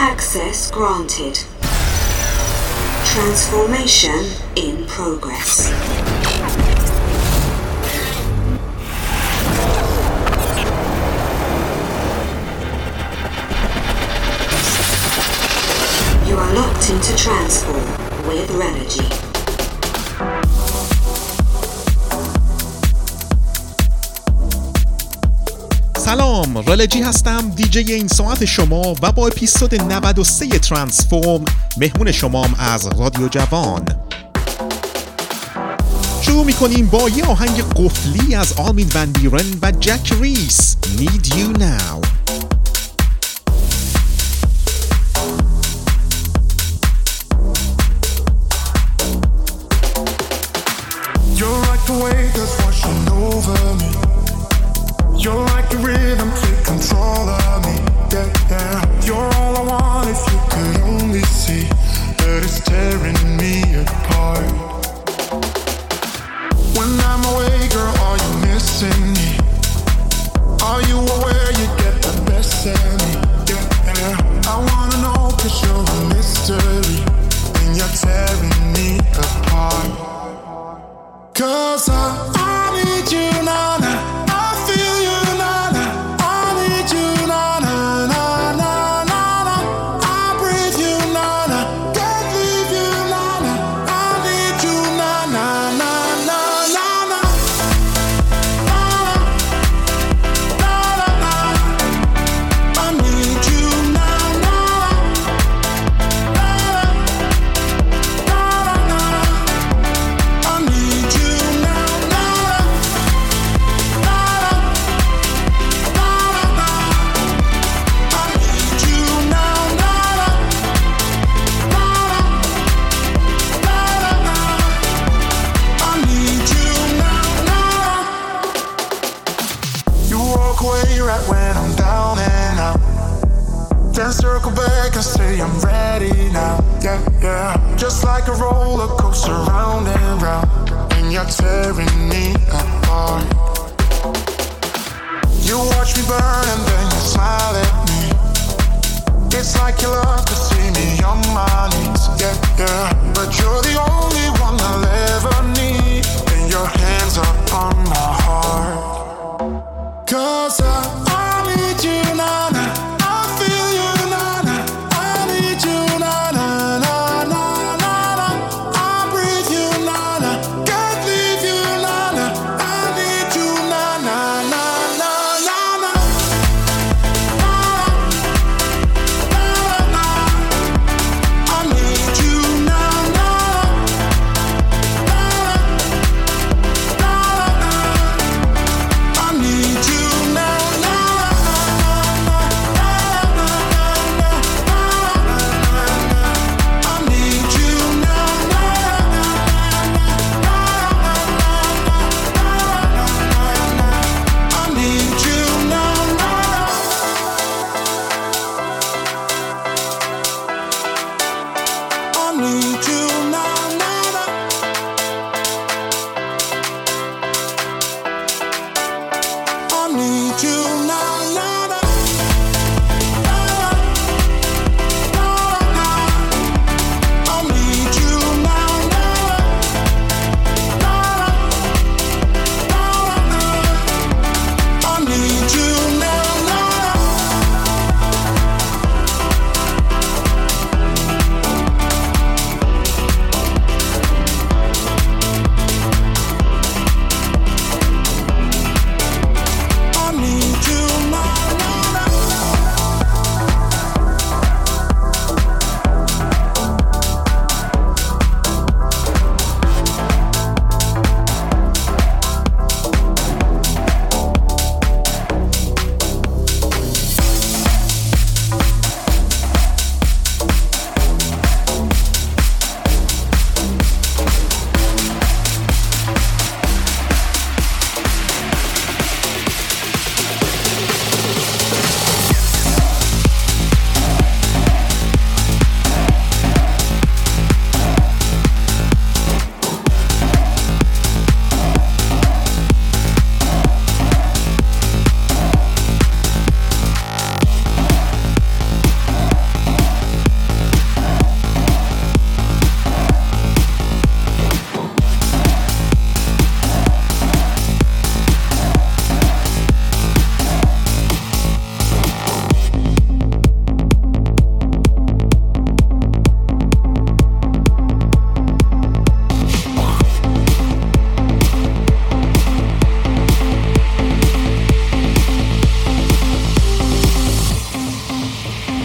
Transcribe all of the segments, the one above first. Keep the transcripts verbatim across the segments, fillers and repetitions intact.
Access granted. Transformation in progress. You are locked into Transform with Renogy. سلام، رلجی هستم، دیجی این ساعت شما و با اپیزود نود و سه ترانسفورم مهمون شمام از رادیو جوان. شروع میکنیم با یه آهنگ قفلی از آرمین ون بیورن و جک ریس، Need You Now. You're like the wave that's washing over me. You're like the rhythm, take control of me. Yeah, yeah. You're all I want if you could only see that it's tearing me apart. When I'm away, girl, are you missing me? Are you aware you get the best of me? Yeah, yeah. I wanna know 'cause you're a mystery and you're tearing me apart. 'Cause I, I need you now, now. Circle back and say I'm ready now. Yeah, yeah. Just like a roller coaster round and round, and you're tearing me apart. You watch me burn and then you smile at me. It's like you love to see me on my knees. Yeah, yeah. But you're the only one I'll ever need, and your hands are on my heart. 'Cause I, I need you now, now.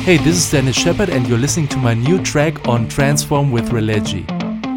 Hey, this is Dennis Shepard and you're listening to my new track on Transform with Religi.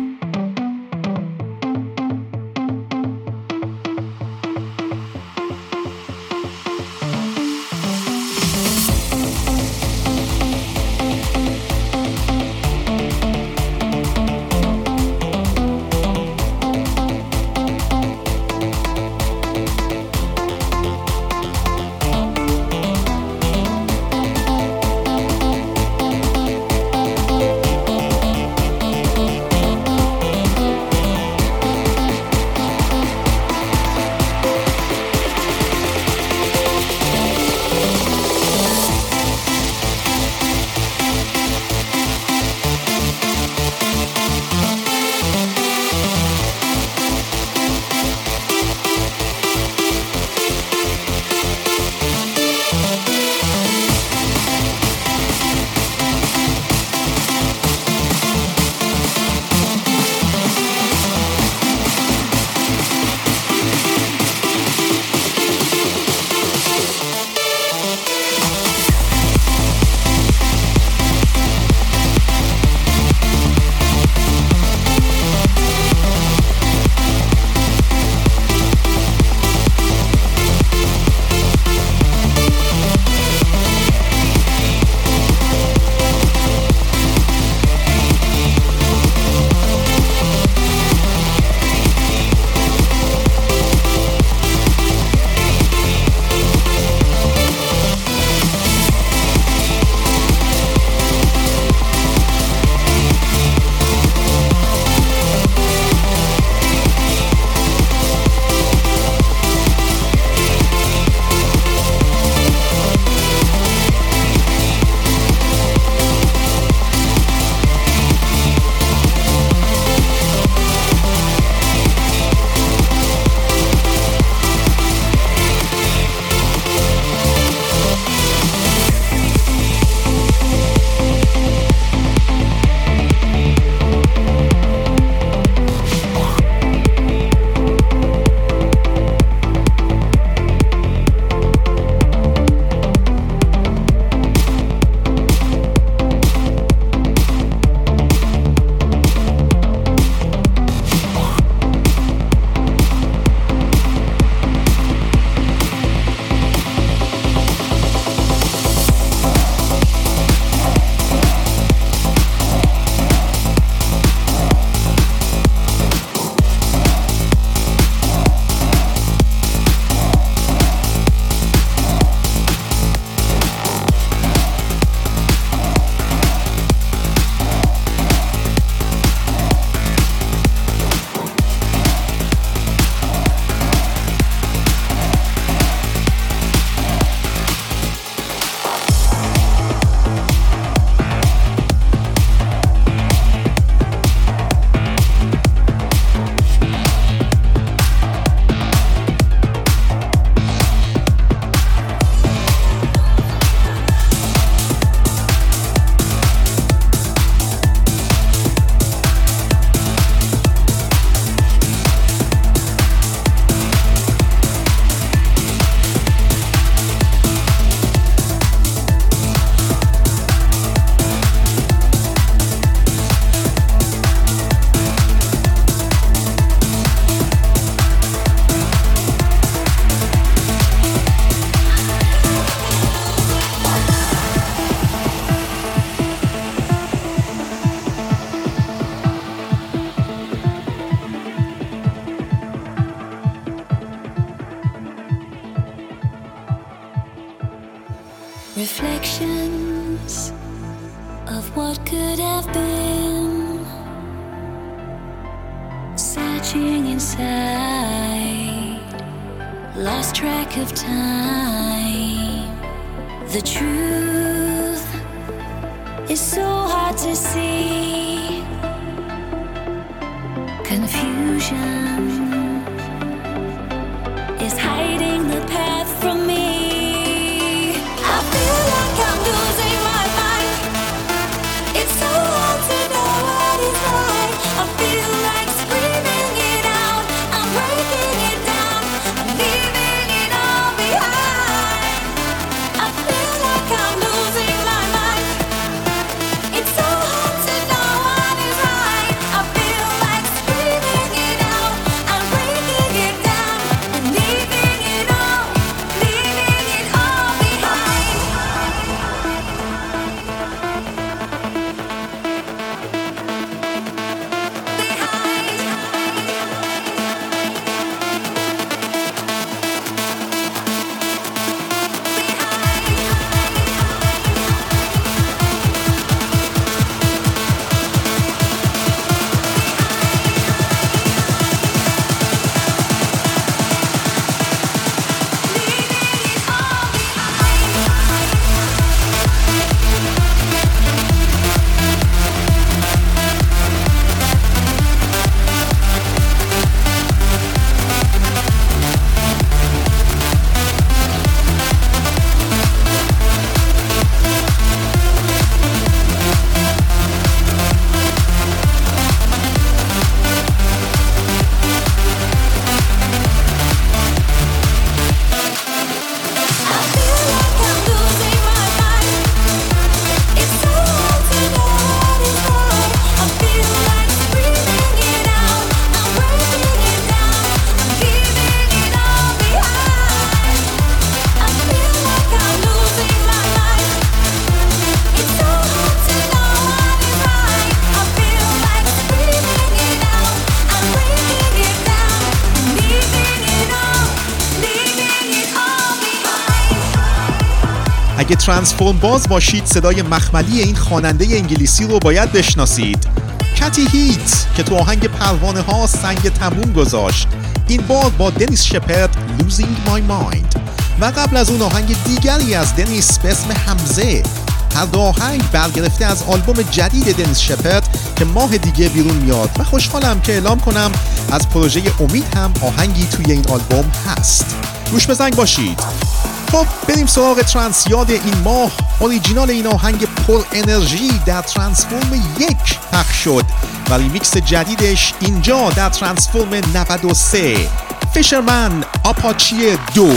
Reflections of what could have been, searching inside, lost track of time. The truth is so hard to see. Confusion is hiding the path from me. I feel like I'm losing my mind. It's so hard to know what is right. I feel like screaming it out. I'm breaking it down. I'm leaving it all behind. I feel like I'm losing my mind. اگه ترانسفورم باز باشید صدای مخملی این خواننده انگلیسی رو باید بشناسید. کتی هیت که تو آهنگ پروانه ها سنگ تموم گذاشت، این بار با دنیس شپرد Losing My Mind و قبل از اون آهنگ دیگری از دنیس به اسم حمزه. هر دو آهنگ برگرفته از آلبوم جدید دنیس شپرد که ماه دیگه بیرون میاد و خوشحالم که اعلام کنم از پروژه امید هم آهنگی توی این آلبوم هست. گوش بزنگ باشید. خب بریم سراغ ترانس یاد این ماه. اوریجینال این آهنگ پر انرژی در ترانسفورم یک پخش شد و ریمیکس جدیدش اینجا در ترانسفورم نود و سه. فیشرمن آپاچی دو.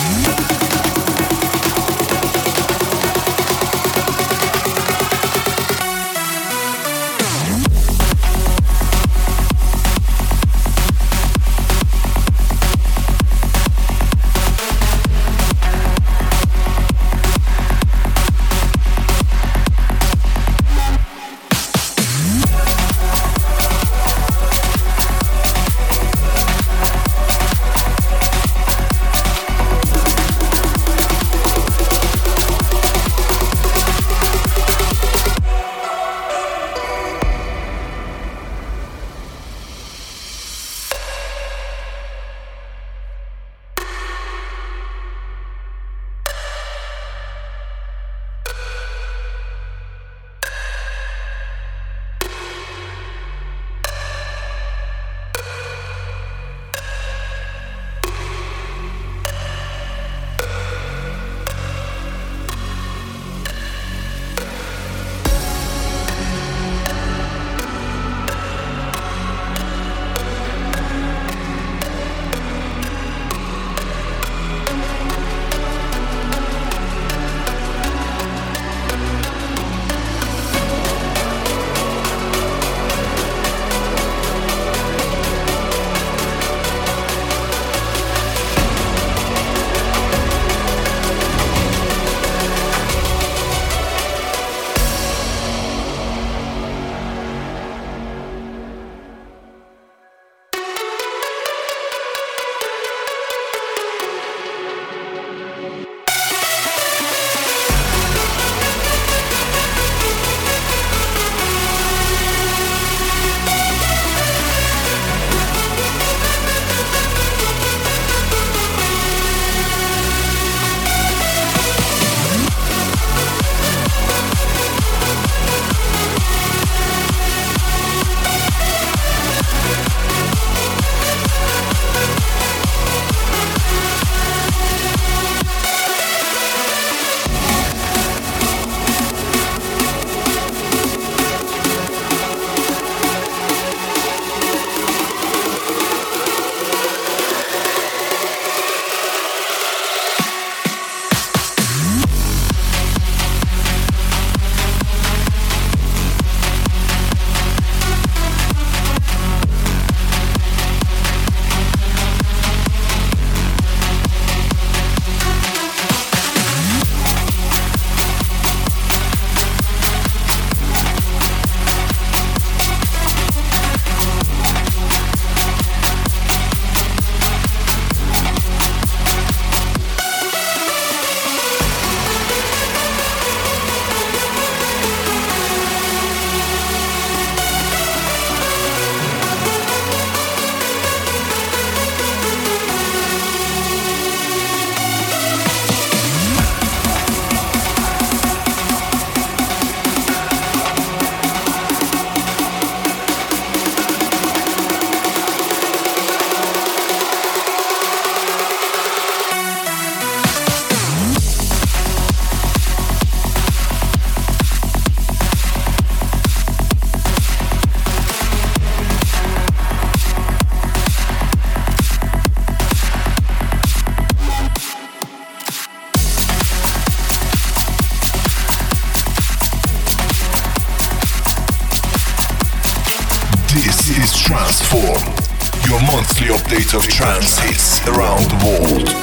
This is Transform, your monthly update of trance hits around the world.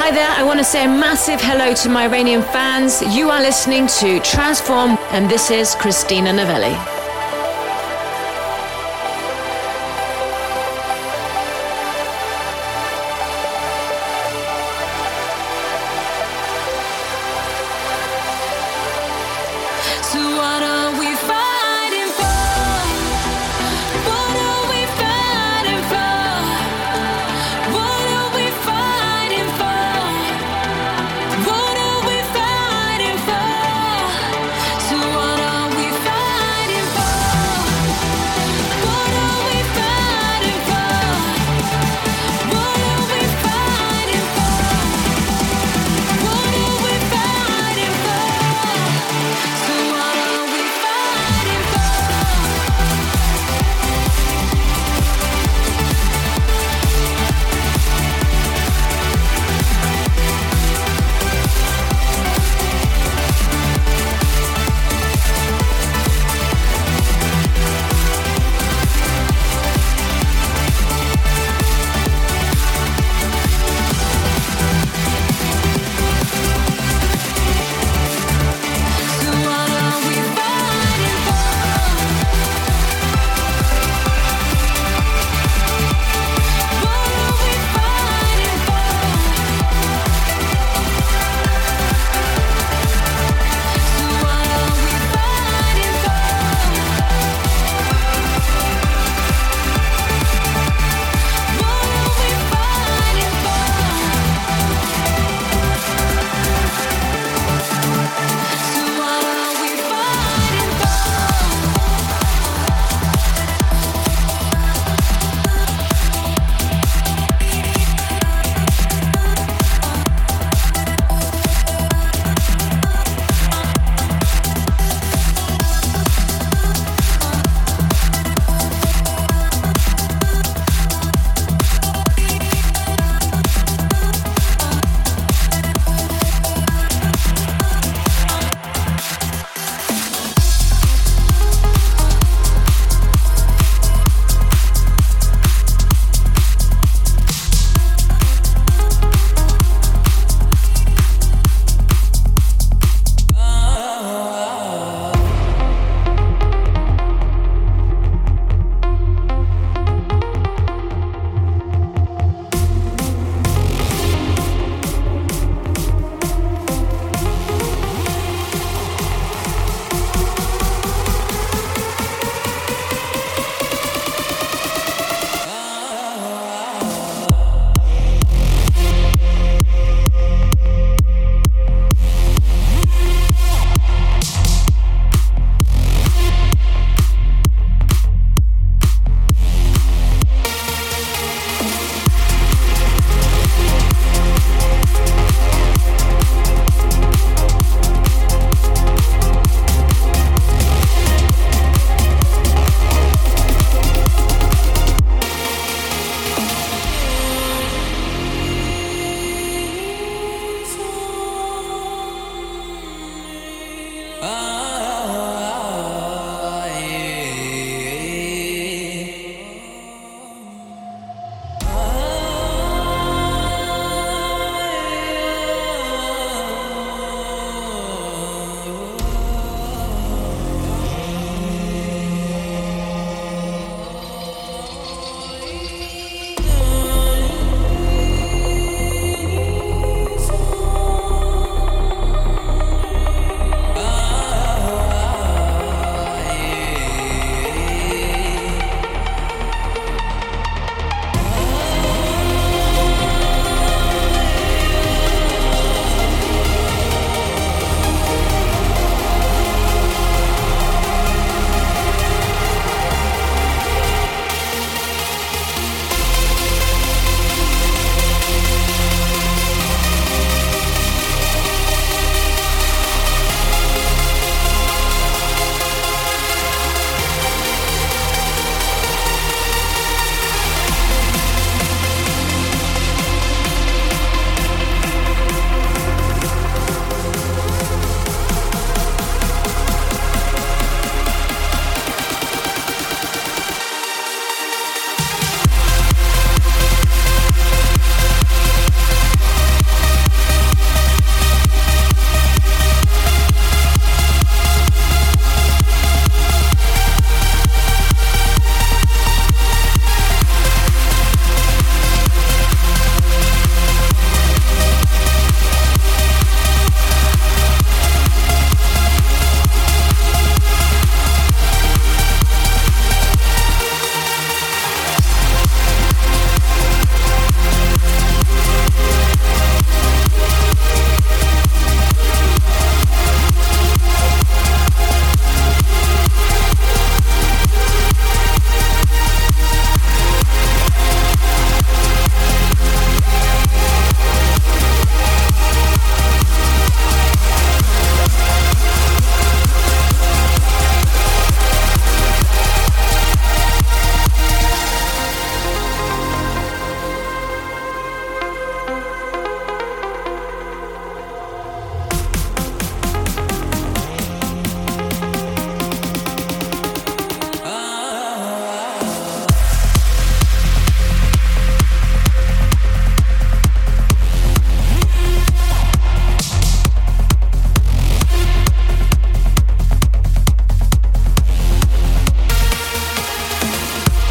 Hi there, I want to say a massive hello to my Iranian fans. You are listening to Transform, and this is Christina Novelli. So what are we fighting for? What are we fighting for? What are we fighting for? What are we fighting for? So what are we fighting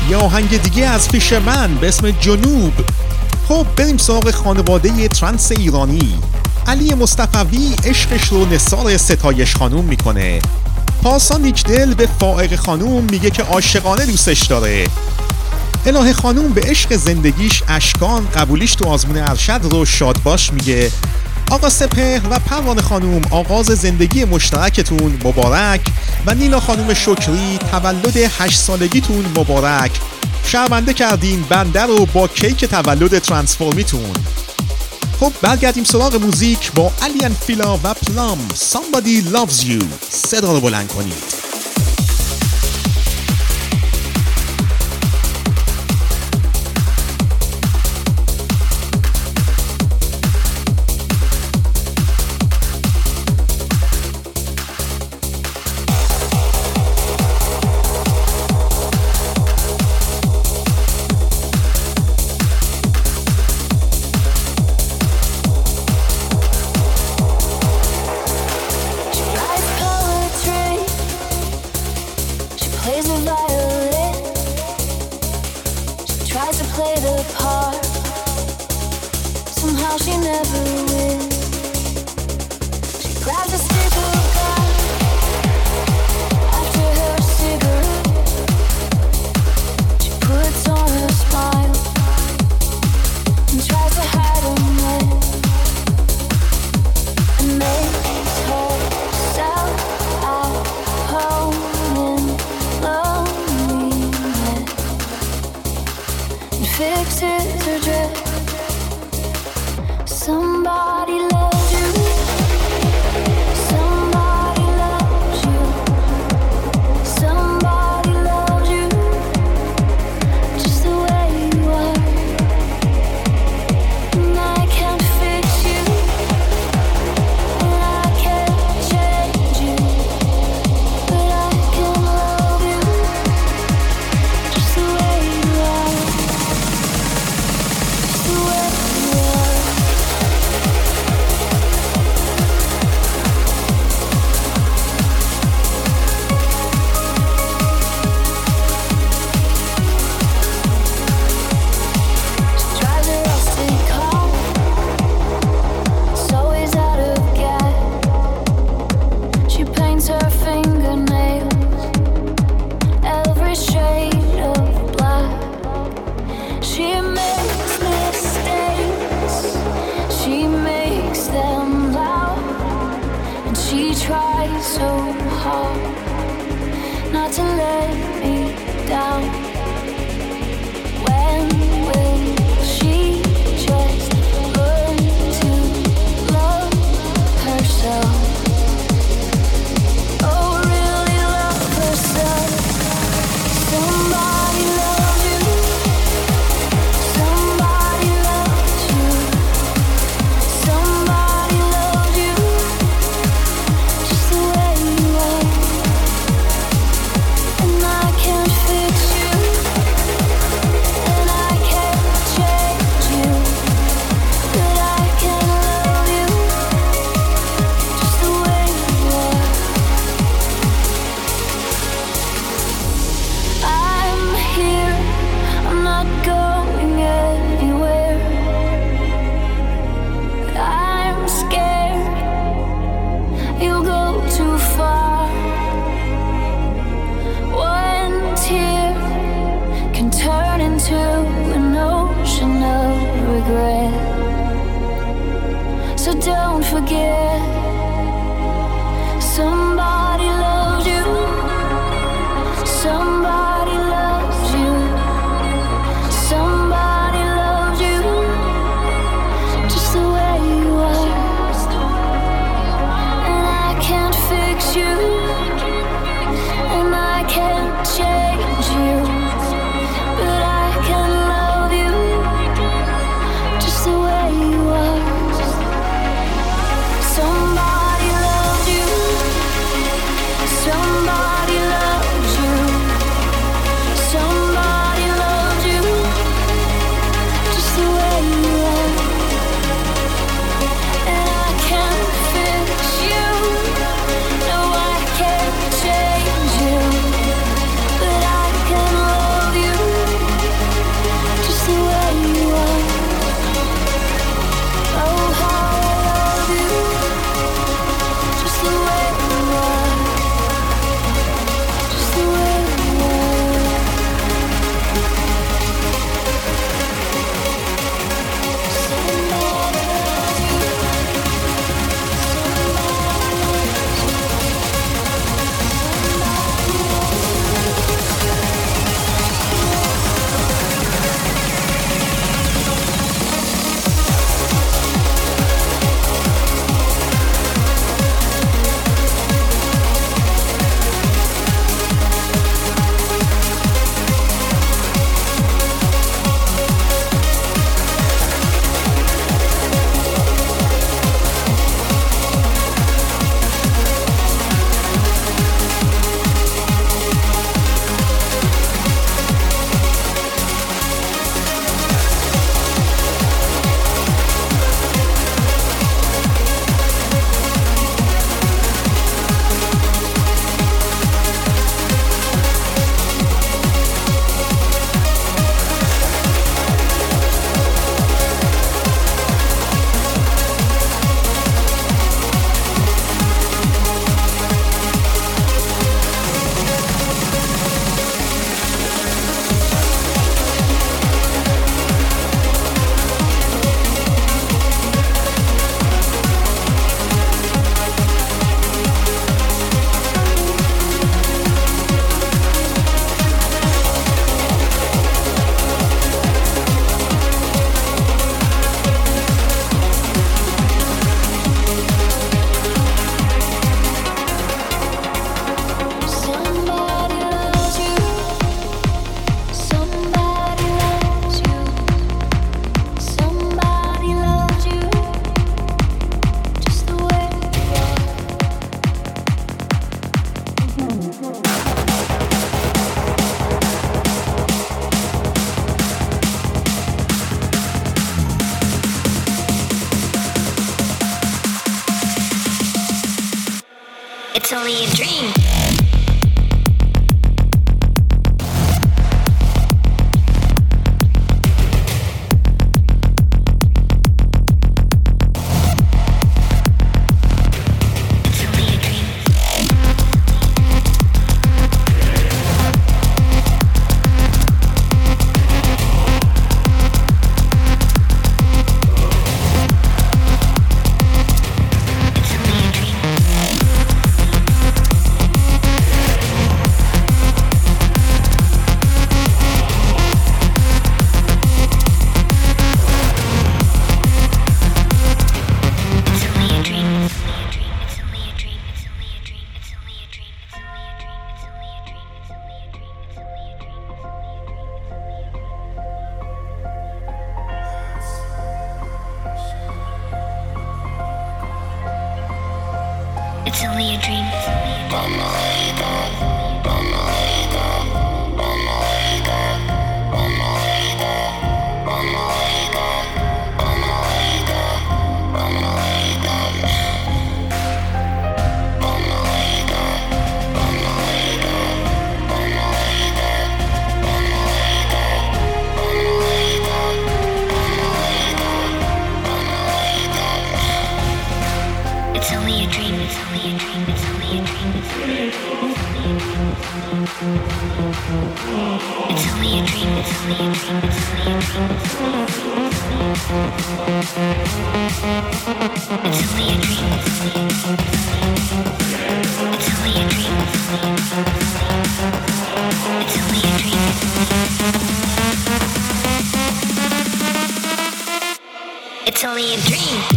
یه آهنگ دیگه از فیشرمن به اسم جنوب. خب بریم سراغ خانواده ترنس ایرانی. علی مصطفوی عشقش رو نثار ستایش خانوم میکنه. پارسا نیکدل به فائق خانوم میگه که عاشقانه دوستش داره. الهه خانوم به عشق زندگیش اشکان قبولیش تو آزمون ارشد رو شادباش میگه. آقا سپهر و پروانه خانوم آغاز زندگی مشترکتون مبارک و نیلا خانوم شکری تولد هشت سالگیتون مبارک. شرمنده کردین بنده رو با کیک تولد ترانسفورمیتون. خب برگردیم سراغ موزیک با الیان فیلا و پلام. Somebody Loves You. صدا رو بلند کنید. Somebody loves you. only a dream. It's only a dream. It's only a dream. It's only a dream. It's only a dream. It's only a dream. It's only a dream. It's only a dream. It's only a dream. It's only a dream. It's only a dream. It's only a dream. It's only a dream.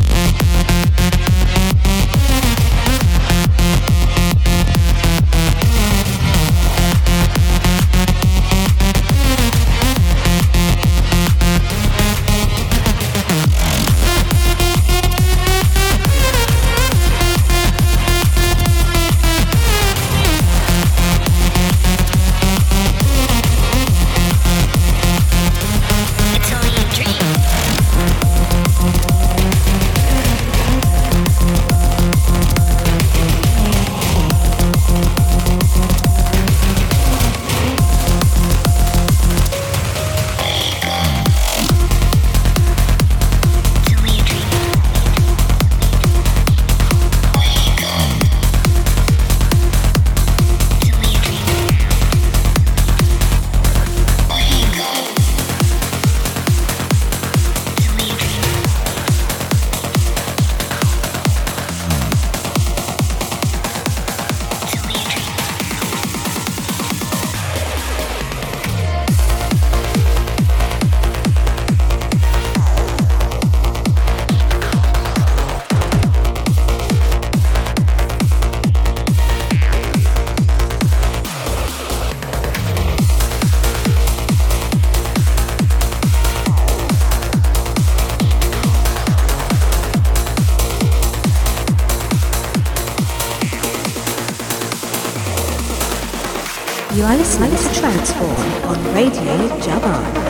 You are listening to Transform on Radio Jabba.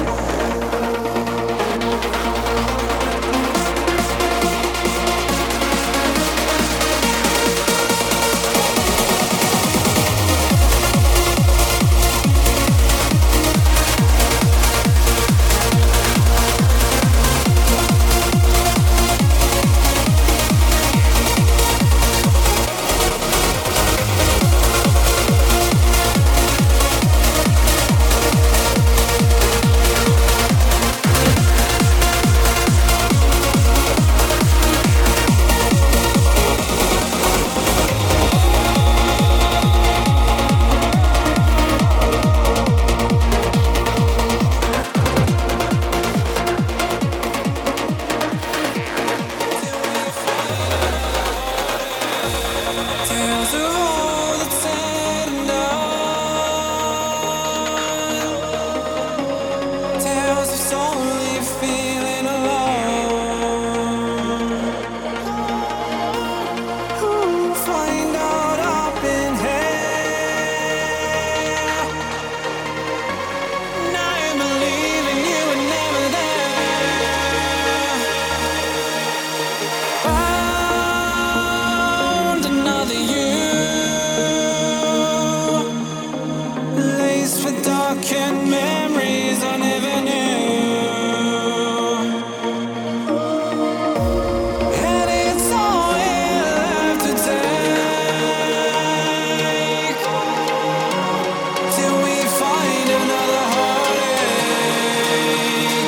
Found another you. memories I never knew. And it's all we'll have to take till we find another heartache.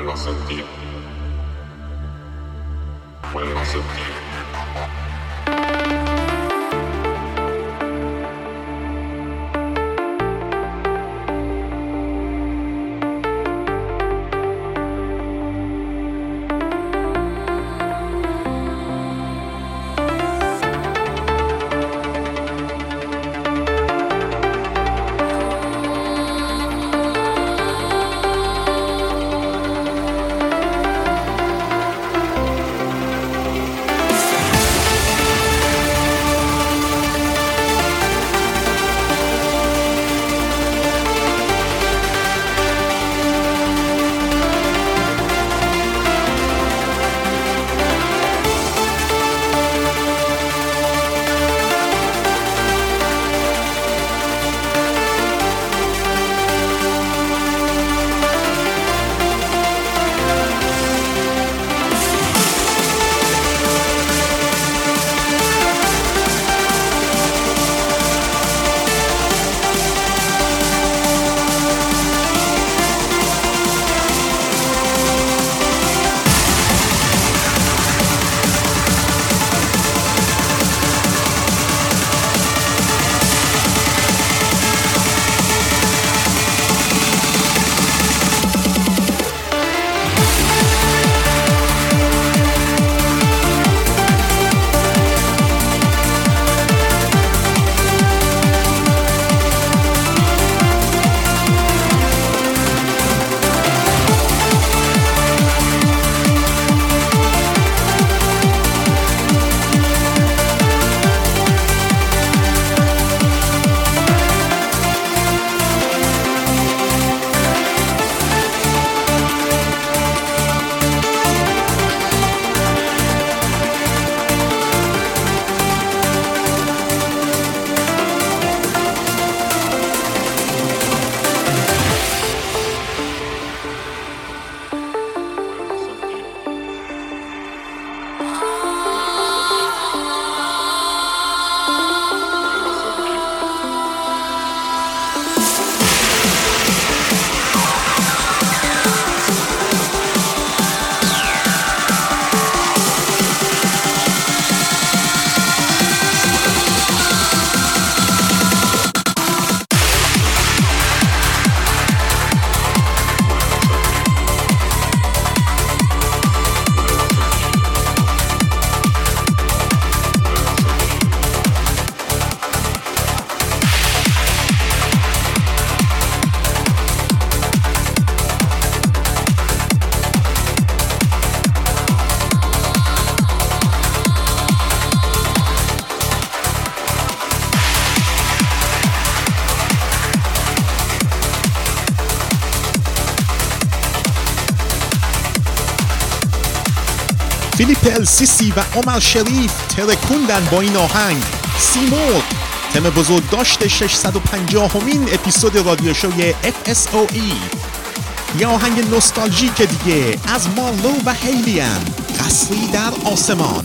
Vuelvo a sentir. Vuelvo a sentir. فیلیپ السیسی و عمر شریف ترکوندن با این آهنگ سیمور، تم بزرگ داشته ششصد و پنجاهمین اپیزود رادیو شوی اف اس او ای. یه آهنگ نوستالژیک دیگه از مارلو و هیلیان، قصری در آسمان.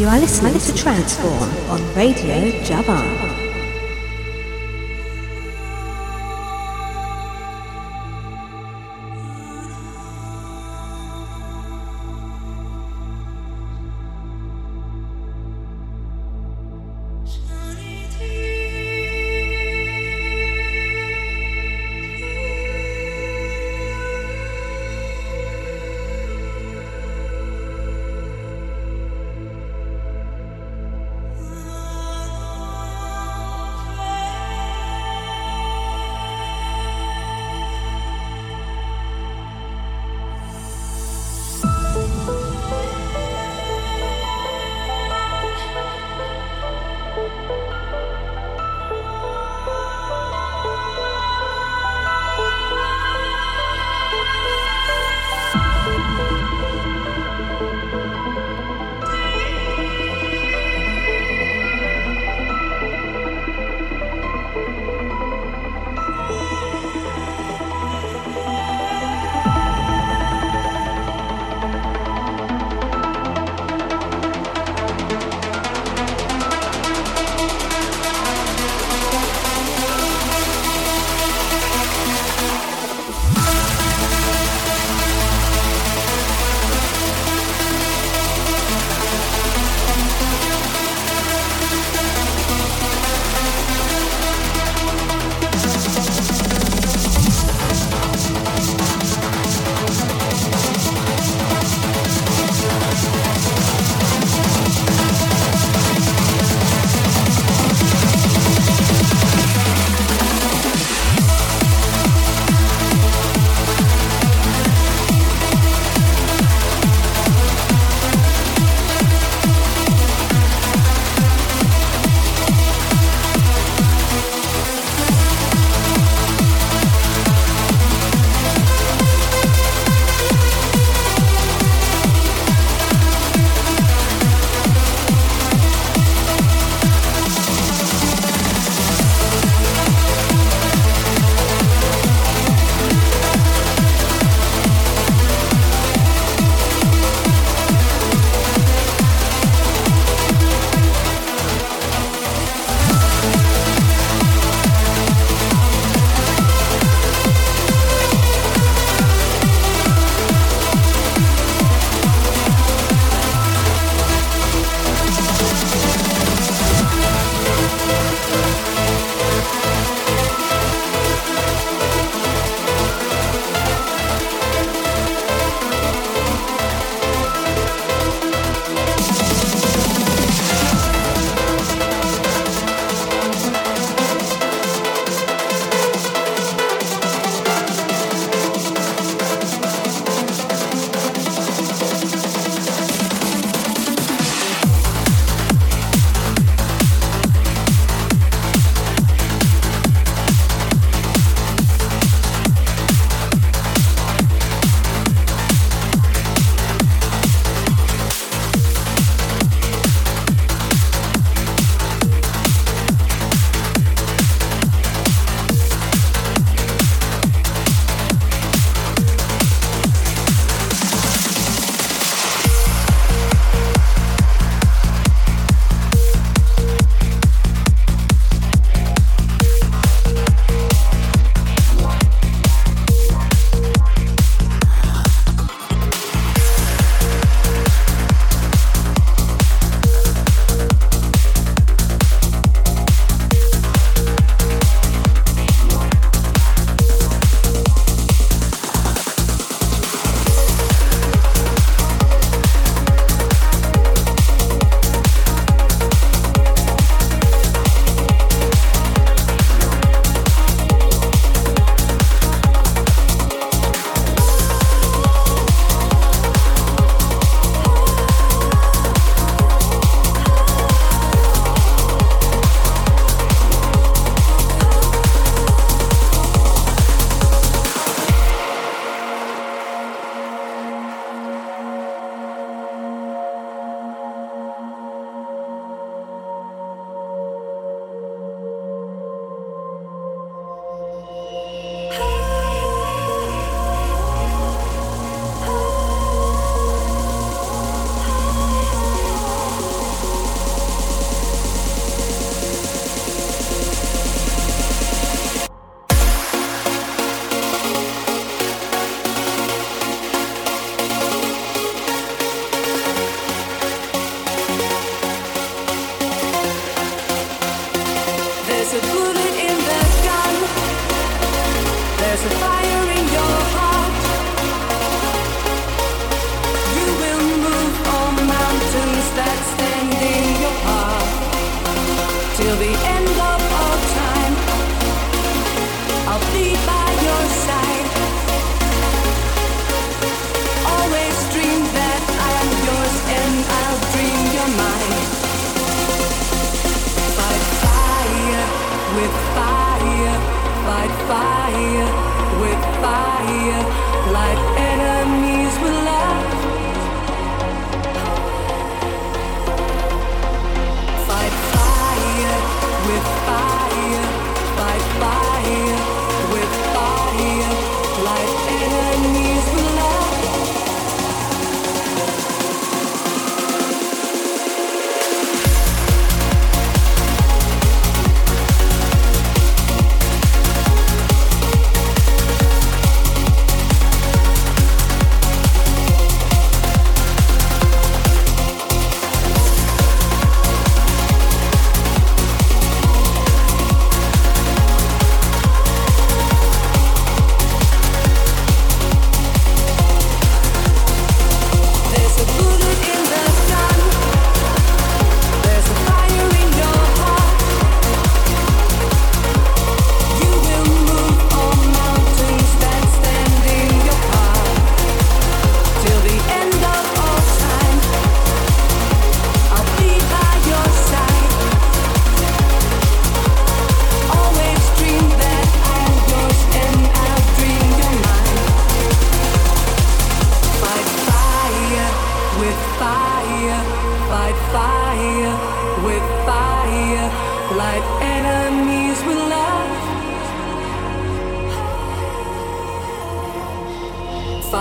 You are listening to Transform on Radio Javan. Oh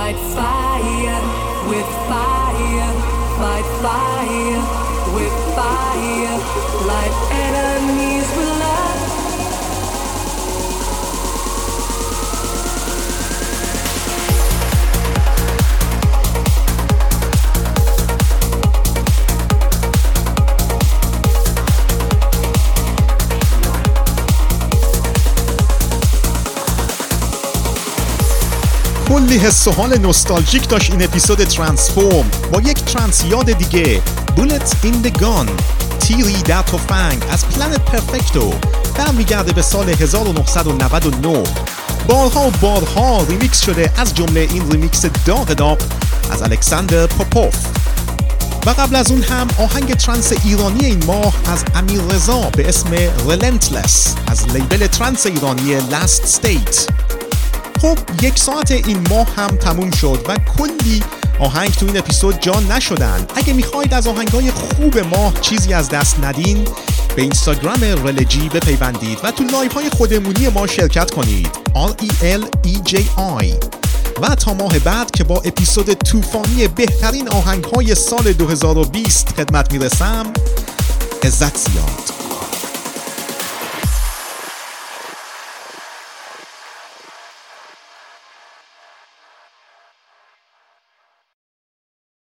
fight fire with fire, fight fire with fire, light enemies with love. کلی حس و حال نوستالژیک داشت این اپیزود ترانسفورم با یک ترانس یاد دیگه، بولت این د گان، تیری در تفنگ از پلنت پرفکتو، برمیگرده به سال هزار و نهصد و نود و نه. بارها و بارها ریمیکس شده، از جمله این ریمیکس داغ داغ از الکساندر پاپوف. و قبل از اون هم آهنگ ترانس ایرانی این ماه از امیر رضا به اسم رلنتلس از لیبل ترانس ایرانی لاست استیت. خب یک ساعت این ماه هم تموم شد و کلی آهنگ تو این اپیزود جا نشدن. اگه میخواید از آهنگای خوب ماه چیزی از دست ندین، به اینستاگرام رلجی بپیوندید و تو لایو های خودمونی ما شرکت کنید، آر ای ال ای جی آی. و تا ماه بعد که با اپیزود طوفانی بهترین آهنگ های سال دو هزار و بیست خدمت میرسم، عزت زیاد.